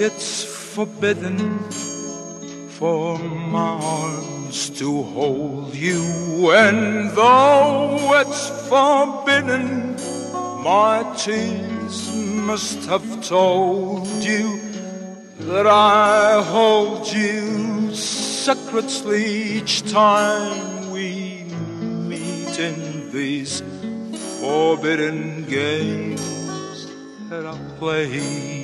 it's forbidden for my arms to hold you, and though it's forbidden, my tears must have told you that I hold you secretly each time we meet in these forbidden games that I play.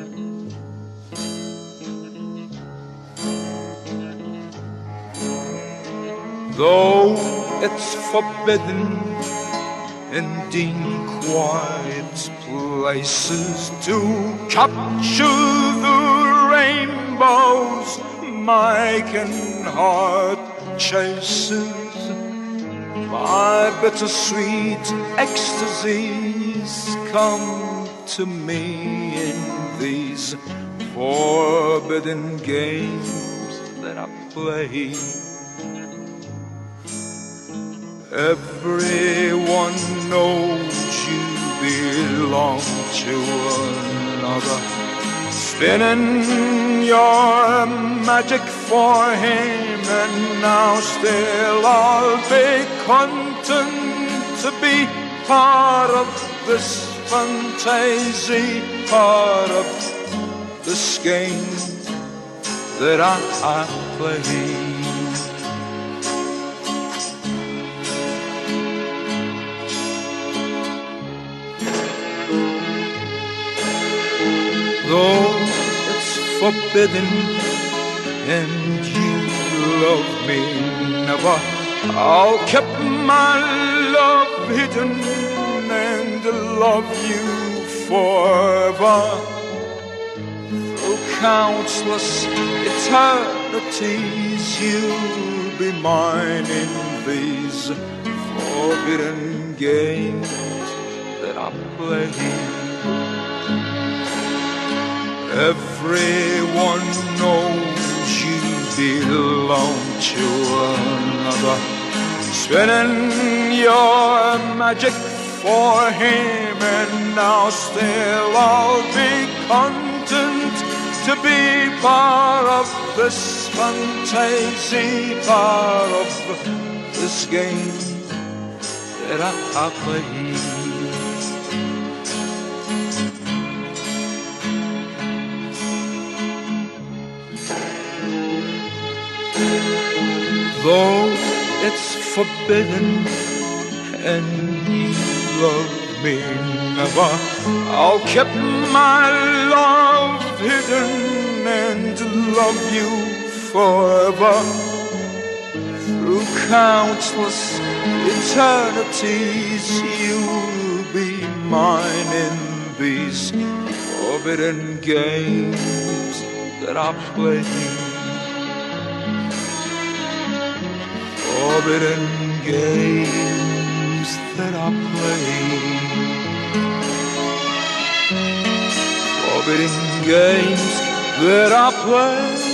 Though it's forbidden in dim, quiet places to capture the rainbows my aching heart chases, my bittersweet ecstasies come to me in these forbidden games that I play. Everyone knows you belong to another, spinning your magic for him, and now still I'll be content to be part of this fantasy, part of this game that I play. Though it's forbidden and you love me never, I'll keep my love hidden and love you forever. Through countless eternities you'll be mine in these forbidden games that I play. Everyone knows you belong to another, spinning your magic for him, and now still I'll be content to be part of this fantasy, part of this game that I play. Though it's forbidden and you love me never, I'll keep my love hidden and love you forever. Through countless eternities you'll be mine in these forbidden games that I play. Forbidden games that I play. Forbidden games that I play.